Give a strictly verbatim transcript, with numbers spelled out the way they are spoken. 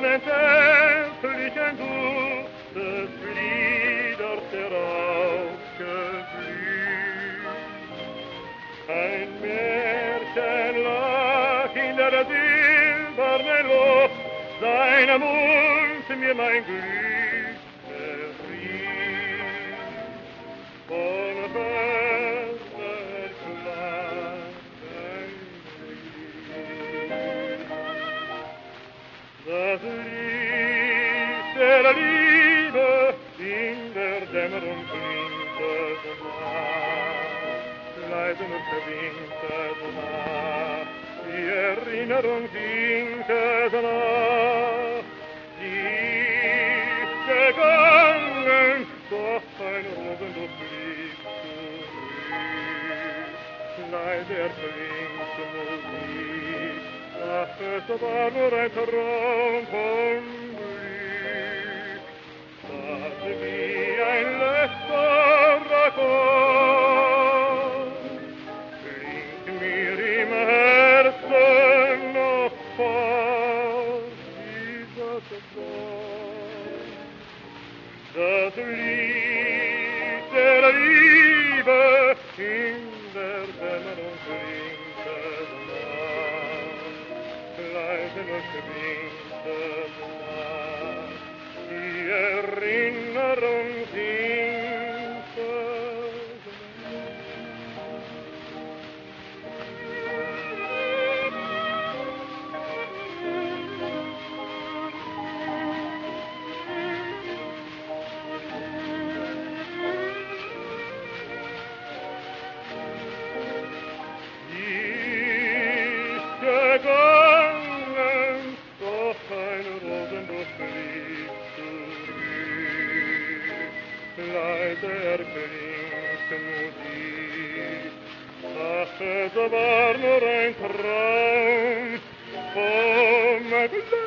unentbehrlichen Duft des Flieders herausgeblüht. Ein Märchen lag in der silbernen Luft, sein Mund mir mein Glück verriet. Von ferne klang ein Lied. Das Lied der Liebe in der Dämmerung klingt es nah, leise und verwinkt es nah, die Erinnerung singt es nach. Sie ist gegangen, doch ein Rosenduft liegt zurück, leise erklingt Musik. Ach, es war nur ein Traum von Glück, das wie ein letzter Akkord klingt mir im Herzen noch vor dieses Wort. Das Lied der Liebe in der Dämmerung klingt es nah, leise nur schwingt es nach, die Erinnerung singt es gegangen, doch ein Rosenduft liegt zurück, leise erklingt Musik. Ach, es war nur ein Traum vom Glück.